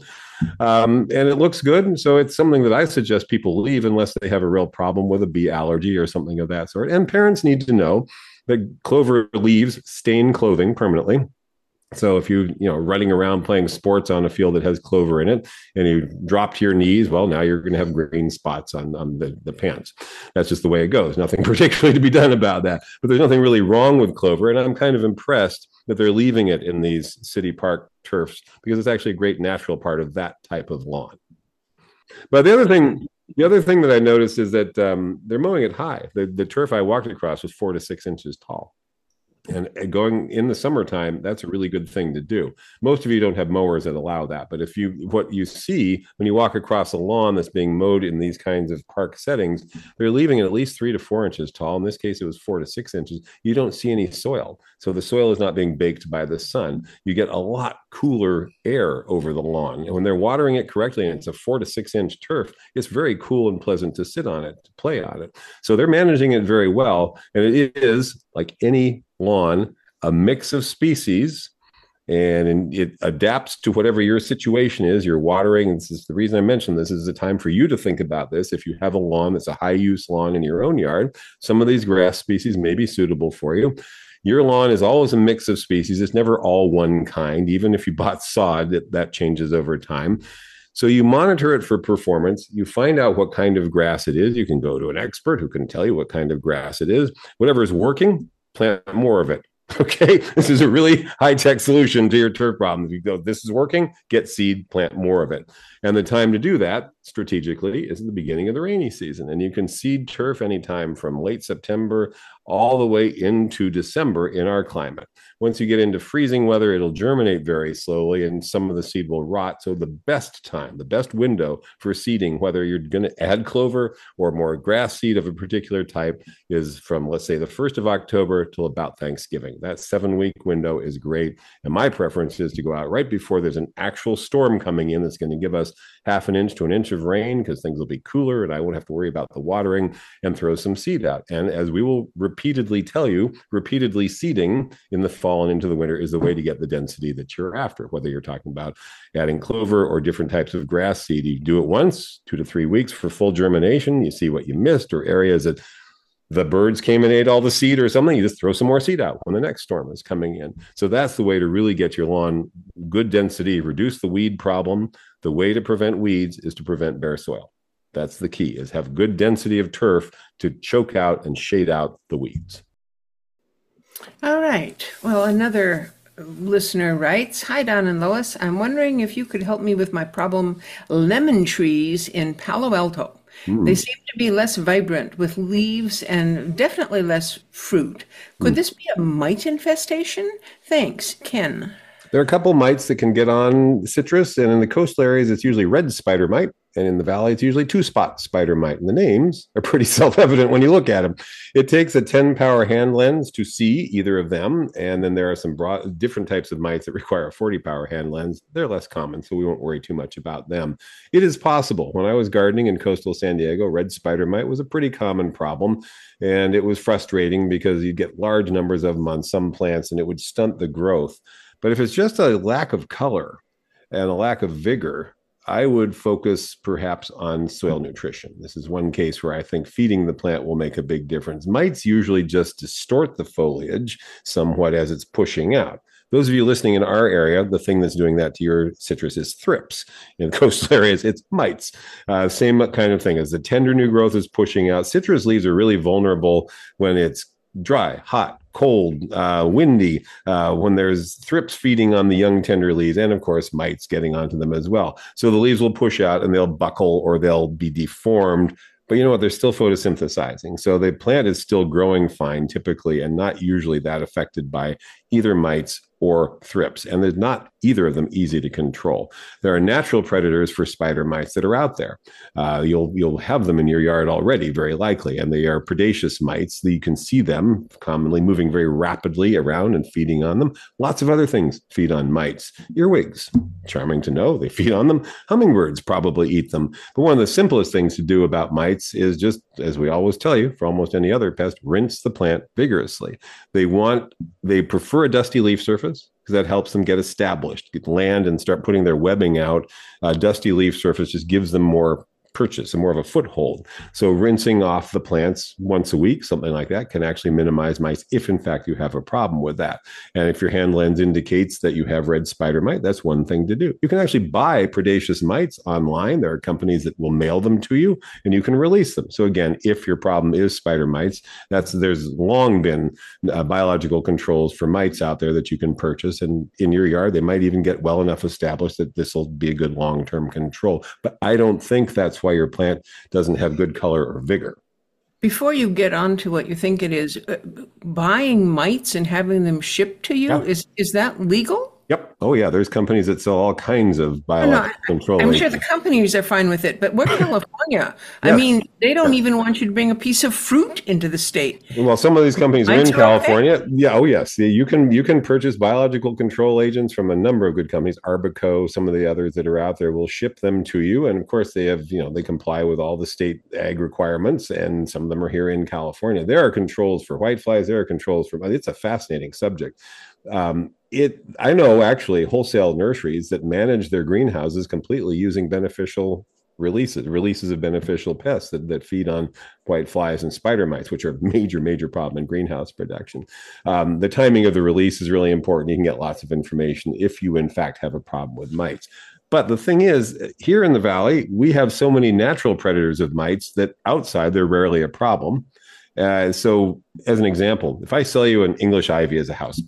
Um, and it looks good. So it's something that I suggest people leave unless they have a real problem with a bee allergy or something of that sort. And parents need to know that clover leaves stain clothing permanently. So if you, you know, running around playing sports on a field that has clover in it and you drop to your knees, well, now you're going to have green spots on, on the, the pants. That's just the way it goes. Nothing particularly to be done about that. But there's nothing really wrong with clover. And I'm kind of impressed that they're leaving it in these city park turfs because it's actually a great natural part of that type of lawn. But the other thing, the other thing that I noticed is that um, they're mowing it high. The, the turf I walked across was four to six inches tall. And going in the summertime, that's a really good thing to do. Most of you don't have mowers that allow that. But if you, what you see when you walk across a lawn that's being mowed in these kinds of park settings, they're leaving it at least three to four inches tall. In this case, it was four to six inches. You don't see any soil. So the soil is not being baked by the sun. You get a lot cooler air over the lawn. And when they're watering it correctly, and it's a four to six inch turf, it's very cool and pleasant to sit on it, to play on it. So they're managing it very well. And it is like any lawn, a mix of species, and it adapts to whatever your situation is. You're watering, and this is the reason I mentioned this, is the time for you to think about this. If you have a lawn that's a high use lawn in your own yard, some of these grass species may be suitable for you. Your lawn is always a mix of species. It's never all one kind. Even if you bought sod, that, that changes over time. So you monitor it for performance. You find out what kind of grass it is. You can go to an expert who can tell you what kind of grass it is. Whatever is working, plant more of it. Okay, this is a really high-tech solution to your turf problem. If you go, this is working, get seed, plant more of it. And the time to do that strategically is at the beginning of the rainy season. And you can seed turf anytime from late September all the way into December in our climate. Once you get into freezing weather, it'll germinate very slowly and some of the seed will rot. So the best time, the best window for seeding, whether you're going to add clover or more grass seed of a particular type, is from, let's say, the first of October till about Thanksgiving. That seven week window is great. And my preference is to go out right before there's an actual storm coming in that's going to give us half an inch to an inch of rain, because things will be cooler and I won't have to worry about the watering, and throw some seed out. And as we will repeatedly tell you, repeatedly seeding in the fall and into the winter is the way to get the density that you're after, whether you're talking about adding clover or different types of grass seed. You do it once, two to three weeks for full germination. You see what you missed or areas that the birds came and ate all the seed or something, you just throw some more seed out when the next storm is coming in. So that's the way to really get your lawn good density, reduce the weed problem. The way to prevent weeds is to prevent bare soil. That's the key, is have good density of turf to choke out and shade out the weeds. All right. Well, another listener writes, "Hi, Don and Lois. I'm wondering if you could help me with my problem lemon trees in Palo Alto. Mm. They seem to be less vibrant with leaves and definitely less fruit. Could mm. this be a mite infestation? Thanks, Ken." There are a couple mites that can get on citrus, and in the coastal areas, it's usually red spider mite. And in the valley, it's usually two-spot spider mite. And the names are pretty self-evident when you look at them. It takes a ten power hand lens to see either of them. And then there are some broad, different types of mites that require a forty power hand lens. They're less common, so we won't worry too much about them. It is possible. When I was gardening in coastal San Diego, red spider mite was a pretty common problem. And it was frustrating because you'd get large numbers of them on some plants and it would stunt the growth. But if it's just a lack of color and a lack of vigor, I would focus perhaps on soil nutrition. This is one case where I think feeding the plant will make a big difference. Mites usually just distort the foliage somewhat as it's pushing out. Those of you listening in our area, the thing that's doing that to your citrus is thrips. In coastal areas, it's mites. Uh, same kind of thing. As the tender new growth is pushing out, citrus leaves are really vulnerable when it's dry, hot, cold, uh, windy, uh, when there's thrips feeding on the young tender leaves, and of course mites getting onto them as well. So the leaves will push out and they'll buckle or they'll be deformed. But you know what? They're still photosynthesizing. So the plant is still growing fine typically and not usually that affected by either mites or thrips. And there's not either of them easy to control. There are natural predators for spider mites that are out there. Uh, you'll you'll have them in your yard already, very likely. And they are predaceous mites. You can see them commonly moving very rapidly around and feeding on them. Lots of other things feed on mites. Earwigs, charming to know, they feed on them. Hummingbirds probably eat them. But one of the simplest things to do about mites is just, as we always tell you, for almost any other pest, rinse the plant vigorously. They want, they prefer a dusty leaf surface, because that helps them get established, get land and start putting their webbing out. Uh, dusty leaf surface just gives them more purchase and more of a foothold. So rinsing off the plants once a week, something like that, can actually minimize mites if in fact you have a problem with that. And if your hand lens indicates that you have red spider mite, that's one thing to do. You can actually buy predaceous mites online. There are companies that will mail them to you and you can release them. So again, if your problem is spider mites, that's there's long been uh, biological controls for mites out there that you can purchase. And in your yard, they might even get well enough established that this will be a good long-term control. But I don't think that's why your plant doesn't have good color or vigor. Before you get on to what you think it is, uh, buying mites and having them shipped to you, yeah. is is that legal? Yep. Oh, yeah. There's companies that sell all kinds of biological no, control. I'm sure the companies are fine with it, but we're California. Yes. I mean, they don't even want you to bring a piece of fruit into the state. Well, some of these companies are in California. Okay. Yeah. Oh, yes. You can you can purchase biological control agents from a number of good companies. Arbico, some of the others that are out there will ship them to you. And of course, they have, you know, they comply with all the state ag requirements. And some of them are here in California. There are controls for whiteflies. There are controls for, it's a fascinating subject. Um, It, I know actually wholesale nurseries that manage their greenhouses completely using beneficial releases, releases of beneficial pests that, that feed on white flies and spider mites, which are a major, major problem in greenhouse production. Um, the timing of the release is really important. You can get lots of information if you in fact have a problem with mites. But the thing is, here in the Valley, we have so many natural predators of mites that outside they're rarely a problem. Uh, so as an example, if I sell you an English ivy as a houseplant,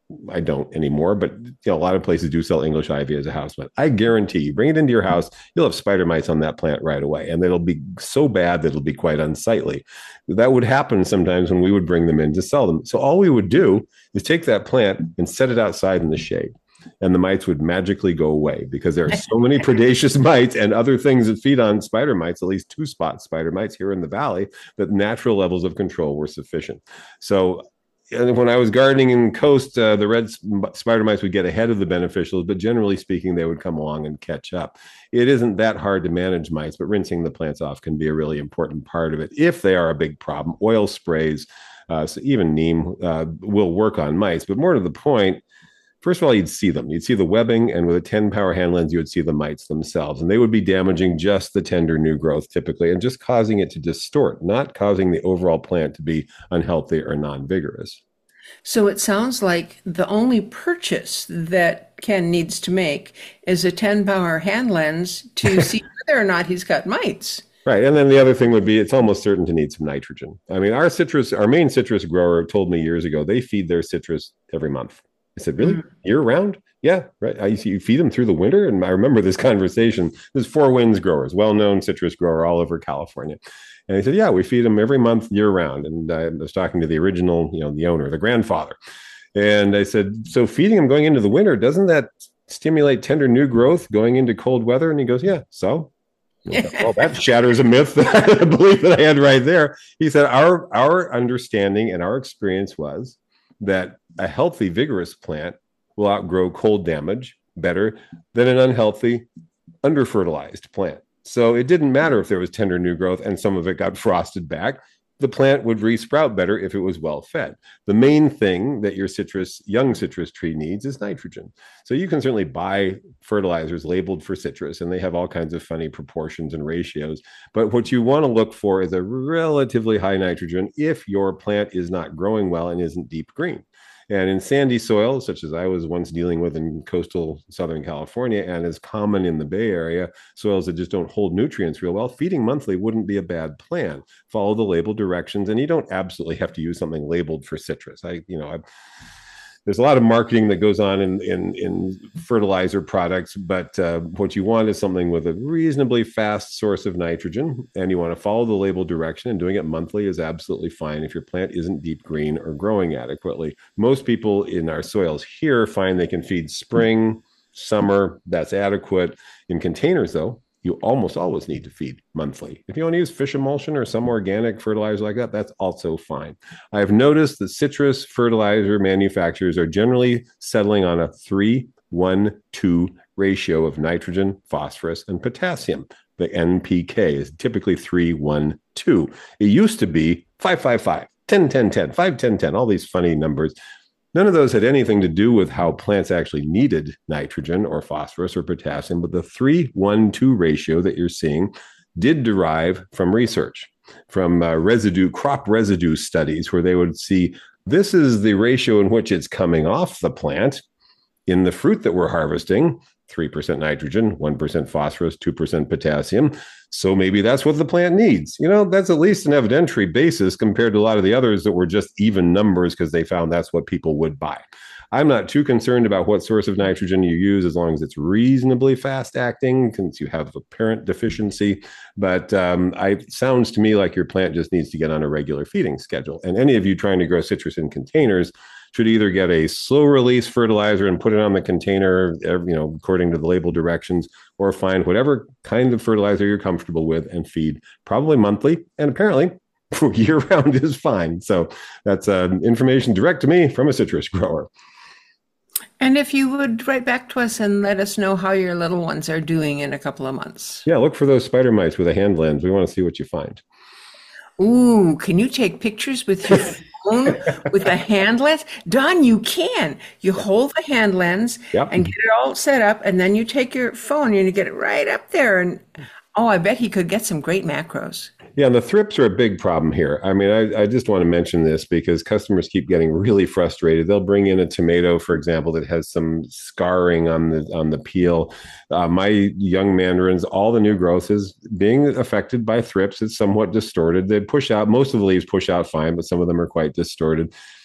I don't anymore, but you know, a lot of places do sell English ivy as a house plant. I guarantee you, bring it into your house, you'll have spider mites on that plant right away, and it'll be so bad that it'll be quite unsightly. That would happen sometimes when we would bring them in to sell them. So all we would do is take that plant and set it outside in the shade, and the mites would magically go away because there are so many predaceous mites and other things that feed on spider mites, at least two spot spider mites here in the valley, that natural levels of control were sufficient. So and when I was gardening in coast, uh, the red spider mites would get ahead of the beneficials, but generally speaking, they would come along and catch up. It isn't that hard to manage mites, but rinsing the plants off can be a really important part of it. If they are a big problem, oil sprays, uh, so even neem uh, will work on mites. But more to the point, first of all, you'd see them. You'd see the webbing, and with a ten power hand lens, you would see the mites themselves. And they would be damaging just the tender new growth typically, and just causing it to distort, not causing the overall plant to be unhealthy or non-vigorous. So it sounds like the only purchase that Ken needs to make is a ten power hand lens to see whether or not he's got mites. Right. And then the other thing would be it's almost certain to need some nitrogen. I mean, our citrus, our main citrus grower told me years ago, they feed their citrus every month. I said, really? Mm-hmm. Year round? Yeah, right. I, you feed them through the winter? And I remember this conversation. There's Four Winds growers, well-known citrus grower all over California. And he said, yeah, we feed them every month year round. And I was talking to the original, you know, the owner, the grandfather. And I said, so feeding them going into the winter, doesn't that stimulate tender new growth going into cold weather? And he goes, yeah, so? Well, that shatters a myth, a belief that I had right there. He said, our, our understanding and our experience was that a healthy, vigorous plant will outgrow cold damage better than an unhealthy, under-fertilized plant. So it didn't matter if there was tender new growth and some of it got frosted back. The plant would resprout better if it was well fed. The main thing that your citrus, young citrus tree needs is nitrogen. So you can certainly buy fertilizers labeled for citrus, and they have all kinds of funny proportions and ratios. But what you want to look for is a relatively high nitrogen if your plant is not growing well and isn't deep green. And in sandy soil, such as I was once dealing with in coastal Southern California and is common in the Bay Area, soils that just don't hold nutrients real well, feeding monthly wouldn't be a bad plan. Follow the label directions, and you don't absolutely have to use something labeled for citrus. I, you know, I, there's a lot of marketing that goes on in in, in fertilizer products, but uh, what you want is something with a reasonably fast source of nitrogen, and you want to follow the label direction, and doing it monthly is absolutely fine if your plant isn't deep green or growing adequately. Most people in our soils here find they can feed spring, summer, that's adequate. In containers, though, you almost always need to feed monthly. If you want to use fish emulsion or some organic fertilizer like that, that's also fine. I've noticed that citrus fertilizer manufacturers are generally settling on a three one two ratio of nitrogen, phosphorus, and potassium. The N P K is typically three one two. It used to be five five five, ten ten ten, five ten ten, all these funny numbers. None of those had anything to do with how plants actually needed nitrogen or phosphorus or potassium, but the three one two ratio that you're seeing did derive from research, from uh, residue, crop residue studies, where they would see this is the ratio in which it's coming off the plant in the fruit that we're harvesting, three percent nitrogen, one percent phosphorus, two percent potassium. So maybe that's what the plant needs. You know, that's at least an evidentiary basis compared to a lot of the others that were just even numbers because they found that's what people would buy. I'm not too concerned about what source of nitrogen you use as long as it's reasonably fast acting, since you have apparent deficiency. But um, I, it sounds to me like your plant just needs to get on a regular feeding schedule. And any of you trying to grow citrus in containers should either get a slow release fertilizer and put it on the container, you know, according to the label directions, or find whatever kind of fertilizer you're comfortable with and feed probably monthly. And apparently year round is fine. So that's uh, information direct to me from a citrus grower. And if you would write back to us and let us know how your little ones are doing in a couple of months. Yeah, look for those spider mites with a hand lens. We want to see what you find. Ooh, can you take pictures with your phone with a hand lens? Don, you can. You hold the hand lens yep. and get it all set up, and then you take your phone and you get it right up there. And oh, I bet he could get some great macros. Yeah, and the thrips are a big problem here. I mean, I, I just want to mention this because customers keep getting really frustrated. They'll bring in a tomato, for example, that has some scarring on the on the peel. Uh, my young mandarins, all the new growth is being affected by thrips. It's somewhat distorted. They push out, most of the leaves push out fine, but some of them are quite distorted.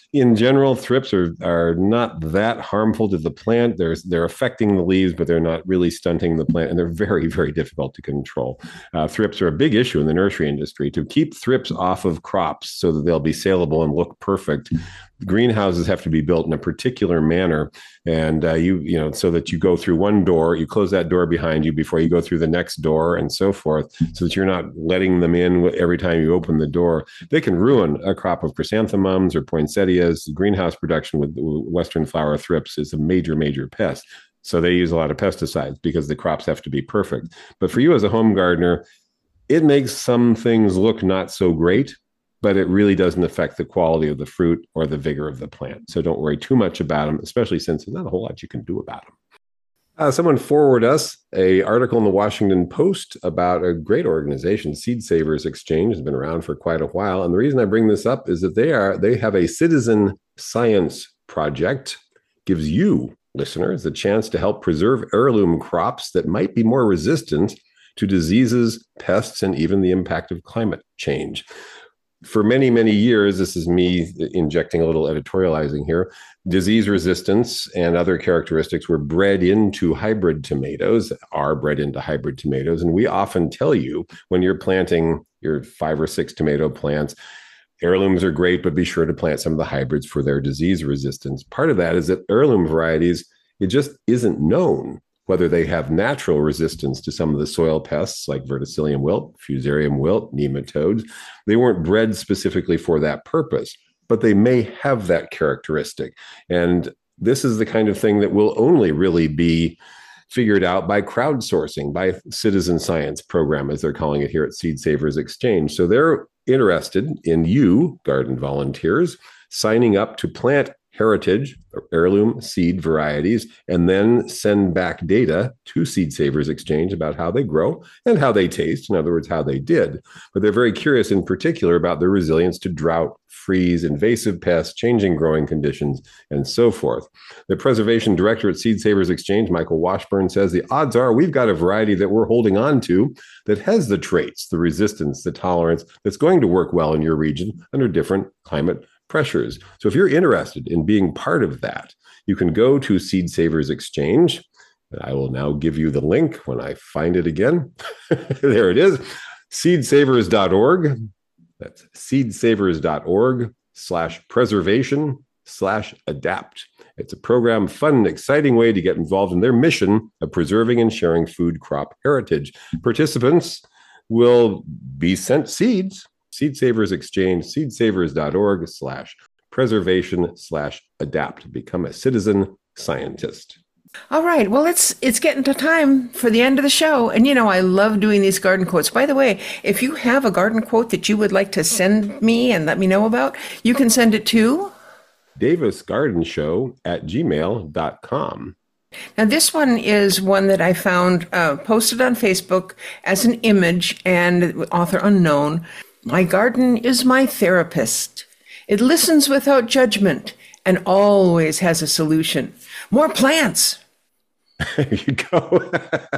in general, thrips are, are not that harmful to the plant. They're, they're affecting the leaves, but they're not really stunting the plant, and they're very, very difficult to control. Uh, thrips are a big issue in the nursery industry. To keep thrips off of crops so that they'll be saleable and look perfect, greenhouses have to be built in a particular manner, and uh, you you know so that you go through one door, you close that door behind you before you go through the next door, and so forth, so that you're not letting them in every time you open the door. They can ruin a crop of chrysanthemums or poinsettias. Greenhouse production with Western flower thrips is a major, major pest. So they use a lot of pesticides because the crops have to be perfect. But for you as a home gardener, it makes some things look not so great, but it really doesn't affect the quality of the fruit or the vigor of the plant. So don't worry too much about them, especially since there's not a whole lot you can do about them. Uh, someone forwarded us a article in the Washington Post about a great organization, Seed Savers Exchange, has been around for quite a while. And the reason I bring this up is that they are they have a citizen science project, gives you, listeners, the chance to help preserve heirloom crops that might be more resistant to diseases, pests, and even the impact of climate change. For many, many years, this is me injecting a little editorializing here, disease resistance and other characteristics were bred into hybrid tomatoes, are bred into hybrid tomatoes. And we often tell you when you're planting your five or six tomato plants, heirlooms are great, but be sure to plant some of the hybrids for their disease resistance. Part of that is that heirloom varieties, it just isn't known whether they have natural resistance to some of the soil pests like verticillium wilt, fusarium wilt, nematodes. They weren't bred specifically for that purpose, but they may have that characteristic. And this is the kind of thing that will only really be figured out by crowdsourcing, by citizen science program, as they're calling it here at Seed Savers Exchange. So they're interested in you, garden volunteers, signing up to plant heritage or heirloom seed varieties, and then send back data to Seed Savers Exchange about how they grow and how they taste. In other words, how they did. But they're very curious in particular about their resilience to drought, freeze, invasive pests, changing growing conditions, and so forth. The preservation director at Seed Savers Exchange, Michael Washburn, says the odds are we've got a variety that we're holding on to that has the traits, the resistance, the tolerance that's going to work well in your region under different climate pressures. So if you're interested in being part of that, you can go to Seed Savers Exchange. I will now give you the link when I find it again. There it is, seed savers dot org. That's seed savers dot org slash preservation slash adapt. It's a program, fun and exciting way to get involved in their mission of preserving and sharing food crop heritage. Participants will be sent seeds. Seed Savers Exchange, seed savers dot org slash preservation slash adapt. Become a citizen scientist. All right. Well, it's it's getting to time for the end of the show. And, you know, I love doing these garden quotes. By the way, if you have a garden quote that you would like to send me and let me know about, you can send it to Davis Garden Show at gmail dot com. Now, this one is one that I found uh, posted on Facebook as an image, and author unknown. My garden is my therapist. It listens without judgment and always has a solution. More plants. There you go.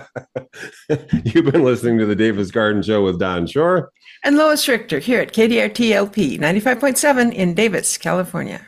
You've been listening to the Davis Garden Show with Don Shore and Lois Richter here at K D R T L P ninety-five point seven in Davis, California.